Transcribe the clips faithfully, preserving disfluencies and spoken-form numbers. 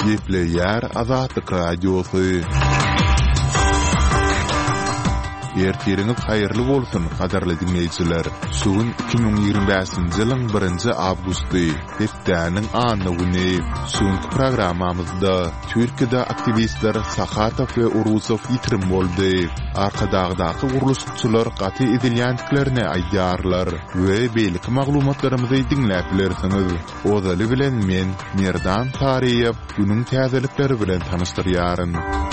Gepleyer Azatlyk Radiosu. Ertiriniz hayırlı bolsun, qadarly dinleýijiler. Sugun iki bin ýygrimi beşinji ýylyň birinji awgusty, hepdäniň anyny güni. Sugunky programmamyzda Türkiýede aktivistler Sakhatov we Urusov ýitirim boldy. Arkadagdaky guruluşçylar gaty edilýändiklerini aýdýarlar we beýlik maglumatlarymyzy dinläp bilersiňiz. Ozaly bilen men Merdan Tariýew günüň täzelikleri bilen tanışdyrýaryn.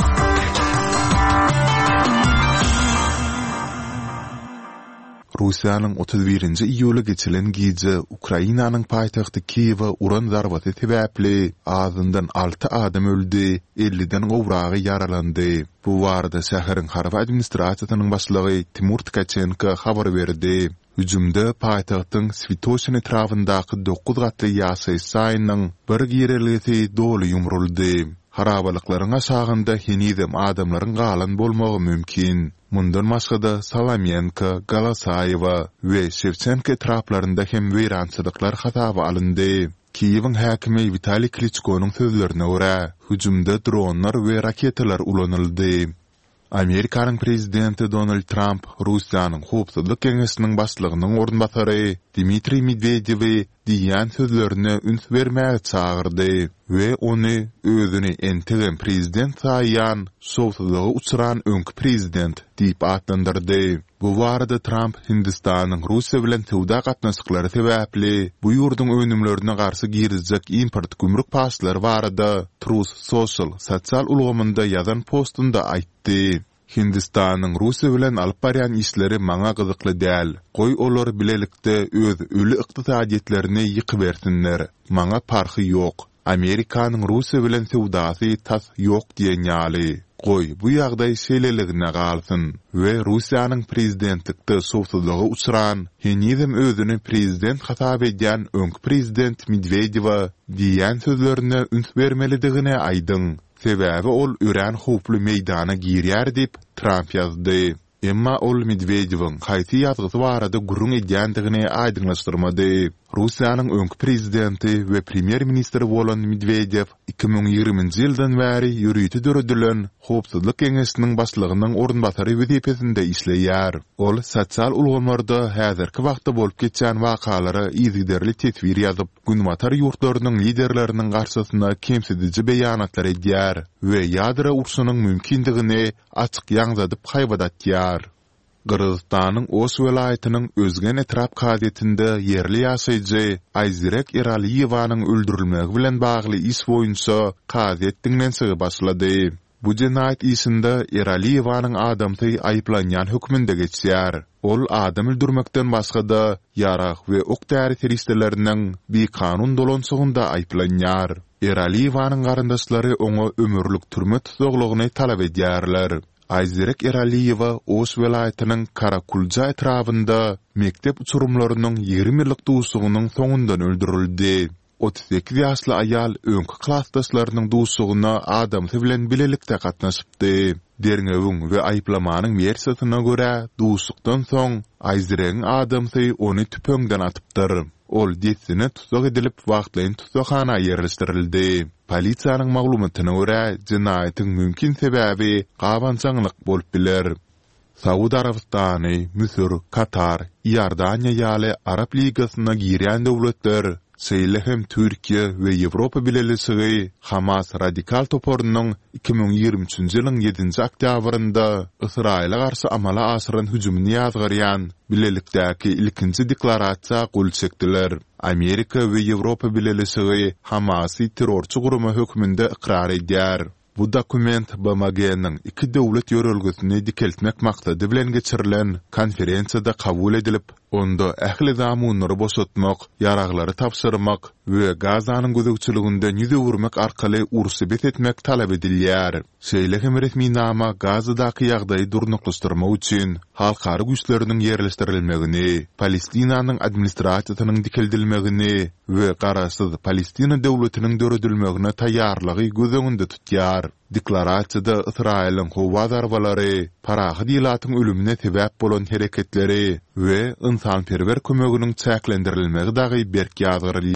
Rusiýanyň otuz birinji iýuly geçilen gije Ukrainanyň paýtagty Kiýewa uran zarbaty sebäpli azyndan alty adam öldi, elliden gowragy yaralandy. Bu barada şäheriň harby administrasiýasynyň başlygy Timur Tkachenko habar berdi. Hüjümde paýtagtyň Svitoshin etrafyndaky dokuz gatly ýasy saýynyň bir gireligi doly ýumruldy. Harabalyklaryň aşagynda henizem adamlaryň galan bolmagy mümkin. Mundan başga Salamenko, Galasayewa we Shevchenko etraflarynda hem weýrançylyklar hataby alındy. Kiýewiň häkimi Vitali Klitschko'nyň sözlerine görä, hüjümde dronlar we raketalar ulanyldy. Amerikanyň prezidenti Donald Trump Russiýanyň Howpsuzlyk Keňeşiniň başlygynyň ornbasary Dmitri Medvediewi diýen sözlerine üns bermäge çagyrdy we ony özüni entegem prezident saýan, şowsuzlyga uçuran öňkü prezident diýip atlandyrdy. Bu barada Trump Hindistanyň Russiýa bilen töwda gatnaşyklary sebäpli bu ýurduň önümlerine garşy girizjek import gümrük passlary barada Truth Social sosial ulgamynda ýazan postunda aýtdy. Hindistanyň Russiýa bilen alyp barýan işleri maňa gyzykly däl. Goý olar bilelikde öz ölü ykdysadyetlerini ýykyp bersinler. Maňa parhy ýok. Amerikanyň Russiýa bilen töwdasy tas ýok diýen ýaly. Goý bu ýagdaý şeýleligine galsyn we Russiýanyň prezidentlikde şowsuzlyga uçuran, henizem özüni prezident hasap edýän öňkü prezident Medvediewa diýen sözlerine üns bermelidigine aýdyň. Sebäbi ol ören howply meýdana girýär diýip Trump ýazdy. Emma ol Medvediewiň haýsy ýazgysy barada gurrun edýändigini aýdynlaşdyrmady. Russiýanyň öňkü prezidenti we premier ministri bolan Medvediew iki bin ýygrimiňji ýyldan bäri ýürüýti döredilen Howpsuzlyk Keňeşiniň başlygynyň ornbasary wezipesinde işleýär. Ol sosial ulgamlarda häzirki wagtda bolup geçen wakalary ýygyderli tesvir ýazyp, günbatar ýurtlarynyň liderleriniň garşysyna kemsedici beýanatlar edýär we ýadra urşunyň mümkindigini açyk ýaňzadyp haýbadatýar. Gırgızstanyň Oş welaýatynyň Özgen etrap gazetinde yerli ýaşaýjy Ayzerek Eraliýewanyň öldürilmegi bilen bagly iş boýunça gazet dinlense başlady. Bu jinayet işinde Eraliýewanyň adamty aýplanýan hökmünde geçýär. Ol adam öldürmekden başga da ýarag we ok däri teristleriniň bir kanun dolanşygynda aýplanýar. Eraliýewanyň garandaşlary oňa ömürlük türme tutuglygyny talap edýärler. Ayzerek Eraliýewa Oş welaýatynyň Karakulja etrafynda mektep uçurumlarynyň ýigirmi ýyllyk duşugynyň soňundan öldürildi. otuz sekiz ýaşly aýal öňkü klassdaşlarynyň duşugyna adam bilen bilelikde gatnaşypdy. Derňewiň we aýplamanyň versiýasyna görä, duşukdan soň Ayzerekň adamsy ony tüpöňden atypdyr. Ol detsine tutsak edilip wagtlaýyn tutsakana ýerleşdirildi. Polisiýanyň maglumatyna görä, jinaýatyň mümkin sebäbi gabançaňlyk bolup biler. Saudi Arabistany, Misir, Katar, Iordaniýa ýaly Arab ligasyna girýän döwletler, şeýle hem Türkiýe we Ýewropa bilelisigi Hamas radikal toporunyň iki bin ýygrimi üçinji ýylyň ýedinji oktýabrynda Israila garşy amala aşyran hüjümini ýazgarýan bilelikdäki ilkinji deklarasiýa gol çekdiler. Amerika we Ýewropa bilelisigi Hamasy terrorçy gurumy hökmünde ikrar edýär. Bu dokument B M G'niň iki döwlet ýörelgesini dikeltmek maksady bilen geçirilen konferensiýada kabul edilip, onda ähli zamanlary boşatmak, ýaraglary tapşyrmak we Gazanyň gözegçiliginde ňüze urmak arkaly urusy betetmek talap edilýär. Şeýle hem resmi nama Gazadaky ýagdaýy durnuklaşdyrmak üçin halkary güýçleriniň ýerleşdirilmegini, Palestinanyň administrasiýasynyň dikeldilmegini we garaşsyz Palestina döwletiniň döredilmegine taýýarlygy gözeňinde tutýar. Deklarasiýada Israýlyň howa zarbalary, parahy diýlatyň ölümine sebäp bolan hereketleri we ynsanperwer kömeginiň çäklendirilmegi dagy berk ýazgyry